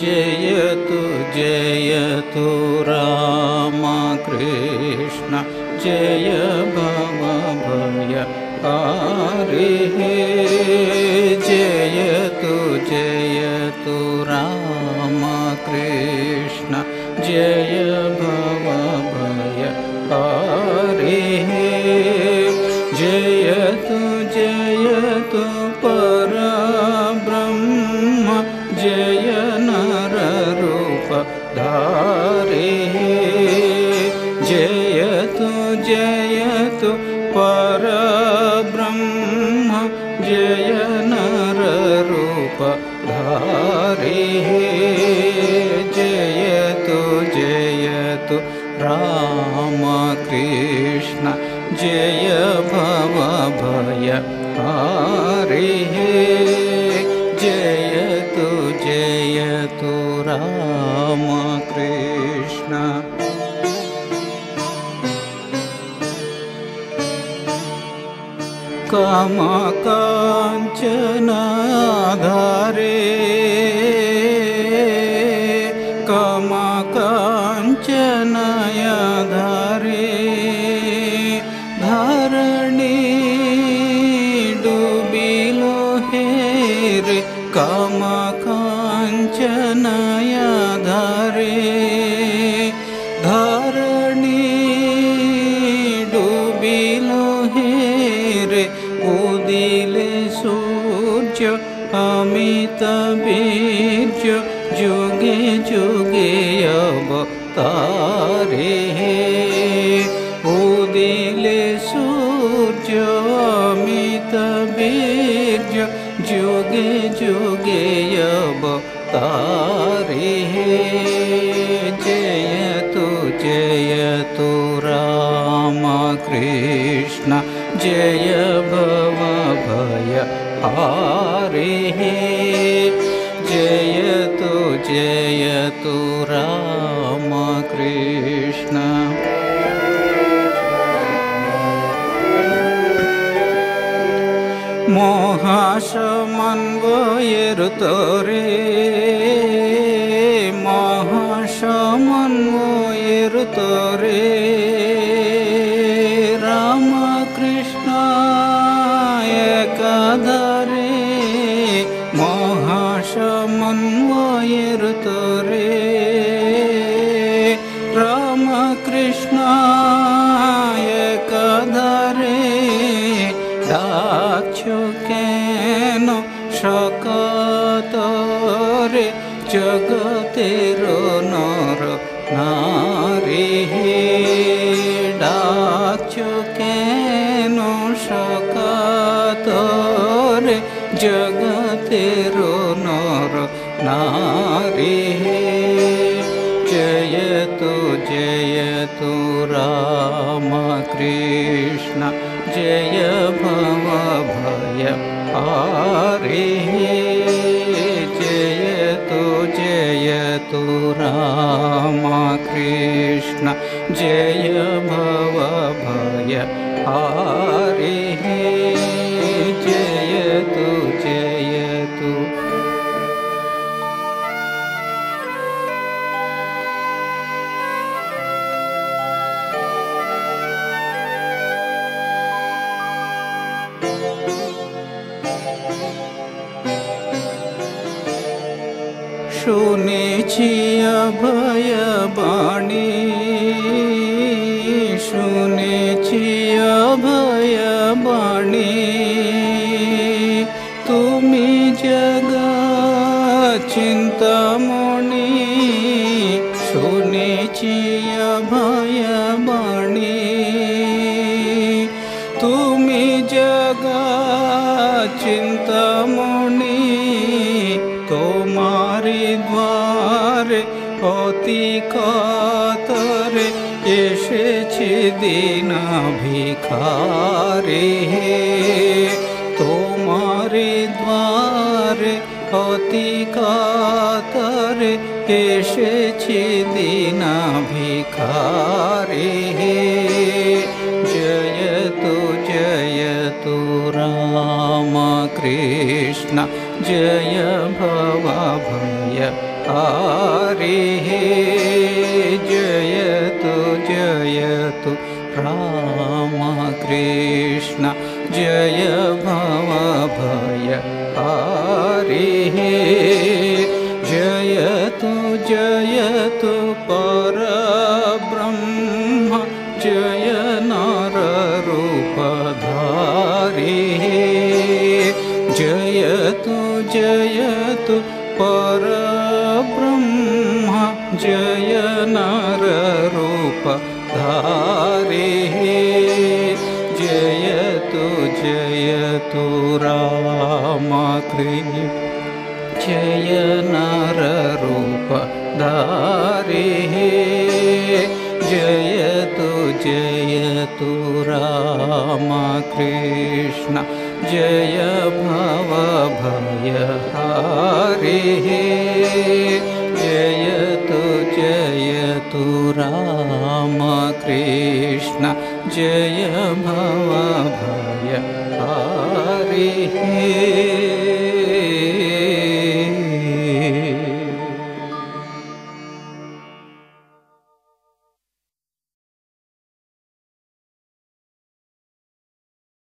जयतु जयतु राम कृष्ण जय भवभय हरिः जयतु जयतु राम कृष्ण जय भवभय हरिः जयतु जयतु परब्रह्म जय नररूप धारिः जयतु जयतु परब्रह्म जय नररूप धारिः जयतु जयतु राम कृष्ण जय भवभय हरिः जयतु जयतु राम कृष्ण कामकाञ्चनाधारे कामकाञ्चनयाधारे धरणी डूबिलो हेरे कामकाञ्चनयाधारे धरणी डूबिलो हेरे उदिले सूर्य अमित बीर्य जुगे जुगे अवतारे उदिले सूर्य अमित बीर्य जुगे जुगे अवतारे जयतु जयतु राम कृष्ण जय भवभय हरिः जयतु जयतु राम कृष्ण महाशमन्वयरुतरे महाशमन्वयरुतरे राम कृष्ण एकाधारे महाशमन्वयरुतरे राम कृष्ण एकाधारे दाक्षुकेन शकतरे जगतेरो नर नारिः दाक्षुकेन शकतरे जगतेरो नर नारिः जयतु जयतु राम कृष्ण जय भवभय हरिः जयतु जयतु राम कृष्ण जय भवभय हरिः जयतु जयतु শুনেছি অভয় বাণী শুনেছি অভয় বাণী তুমি জগৎ চিন্তামণি শুনেছি অভয় বাণী তুমি জগৎ চিন্তামণি তোমারি দ্বারে অতি কাতরে এসেছি দীন ভিখারি তোমারি দ্বারে অতি কাতরে এসেছি দীন ভিখারি जयतु जयतु राम कृष्ण जय भवभय हरिः जयतु जयतु रामकृष्ण जय भवभय हरिः जयतु जयतु परब्रह्म जय नररूपधारिः जयतु जयतु परब्रह्म जय नररूपधारिः जयतु जयतु रामकृष्ण जय नररूपधारिः जयतु जयतु रामकृष्ण जय भवभयहरिः जयतु जयतु रामकृष्ण जय भवभयहरिः।